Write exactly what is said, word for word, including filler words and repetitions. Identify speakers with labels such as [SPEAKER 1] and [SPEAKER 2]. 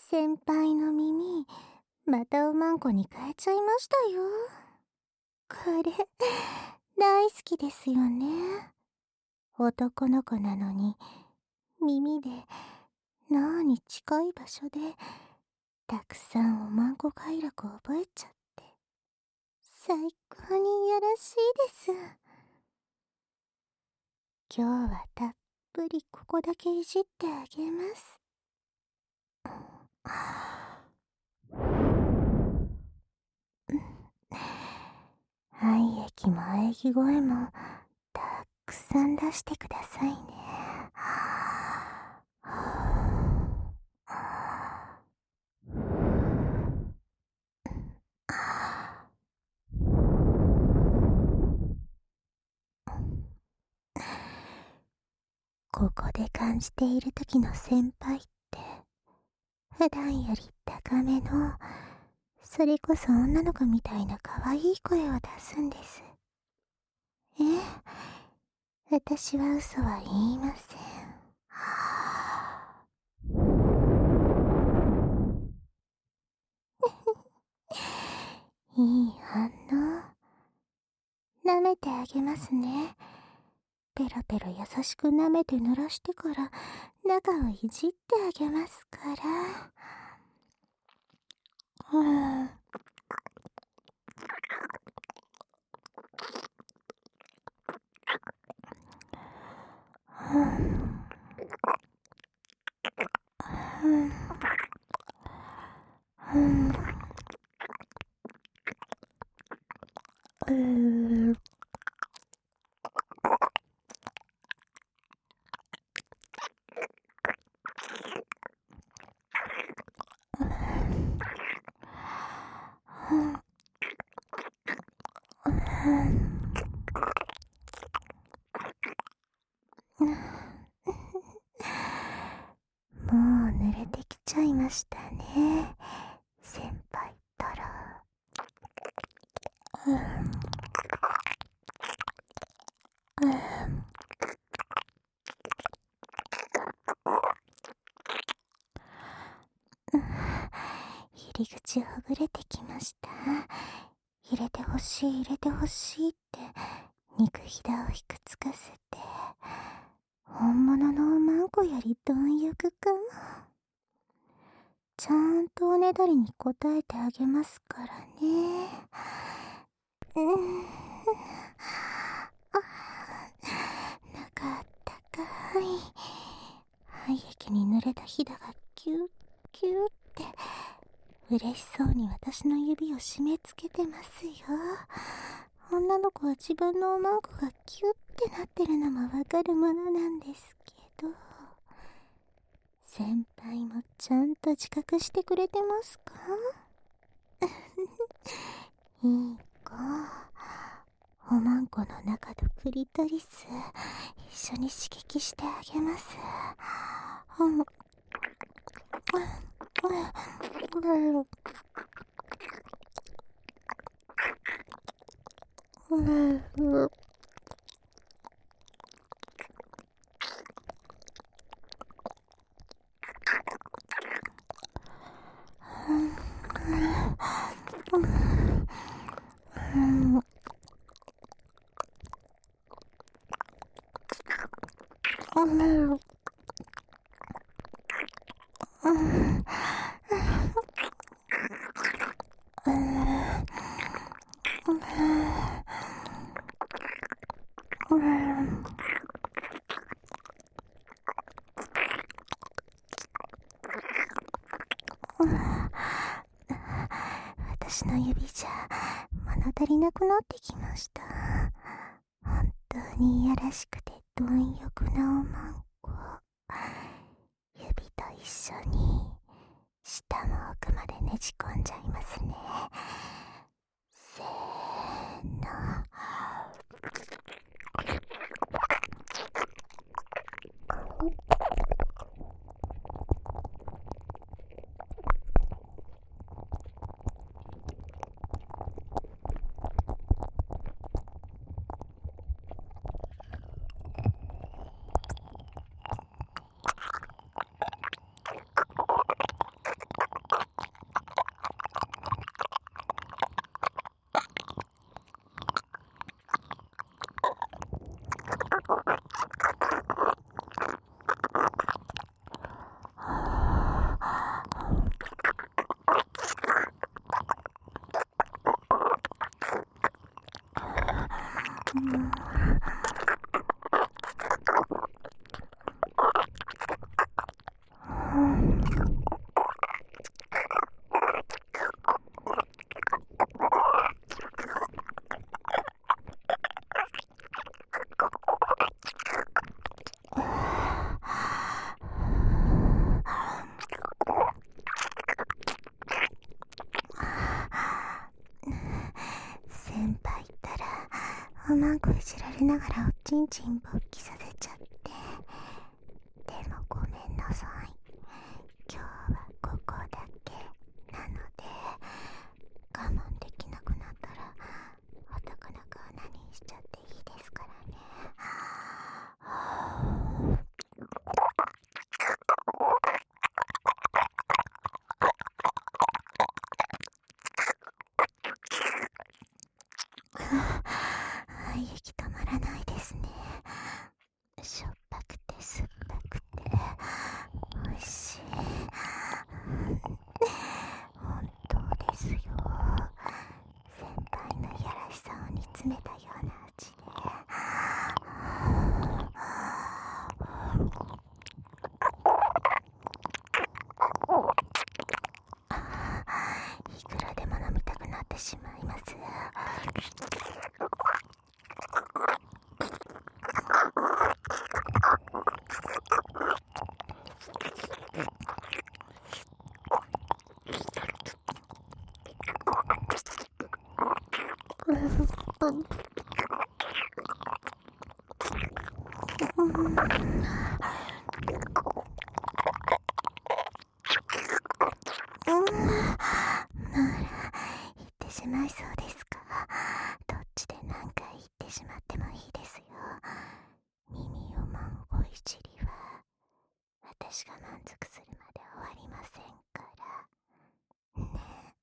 [SPEAKER 1] 先輩の耳、またおまんこに変えちゃいましたよ。これ、大好きですよね。男の子なのに、耳で、なーに近い場所で、たくさんおまんこ快楽を覚えちゃって、最高にいやらしいです。今日はたっぷりここだけいじってあげます。愛液も喘ぎ声もたくさん出してくださいね。ここで感じている時の先輩って普段より高めの、それこそ女の子みたいな可愛い声を出すんです。ええ、私は嘘は言いません。いい反応。舐めてあげますね。ペロペロ優しく舐めて濡らしてから中をいじってあげますから。うん。うん。うん。うん。うーん。もう濡れてきちゃいましたね、先輩ったら。うん。うん。入り口ほぐれてきました。入れてほしい入れてほしいって肉ひだをひくつかせて、本物のおまんこより貪欲かも。ちゃんとおねだりに応えてあげますからね。うん。あ、中あったかい。廃液に濡れたひだがキュッキュッって嬉しそうに私の指を締め付けてますよ。女の子は自分のおまんこがキュッってなってるのもわかるものなんですけど、先輩もちゃんと自覚してくれてますか？いい子、おまんこの中とクリトリス一緒に刺激してあげます。うん。うん。うん。うん。私の指じゃ物足りなくなってきました。本当にいやらしくて貪欲なおまんこ、指と一緒に下の奥までねじ込んじゃいますね。せーの。 まんこいじられながらおちんちん勃起させちゃって。でもごめんなさい。今日はここだけなので、我慢できなくなったら男の子を何しちゃっていいですからね。息止まらないですね。しょっぱくて酸っぱくて美味しい。本当ですよ。先輩のいやらしさを煮詰めたような味で、いくらでも飲みたくなってしまいます。言ってしまいそうですか。どっちで何回言ってしまってもいいですよ。耳をまんごいじりは私が満足するまで終わりませんからね。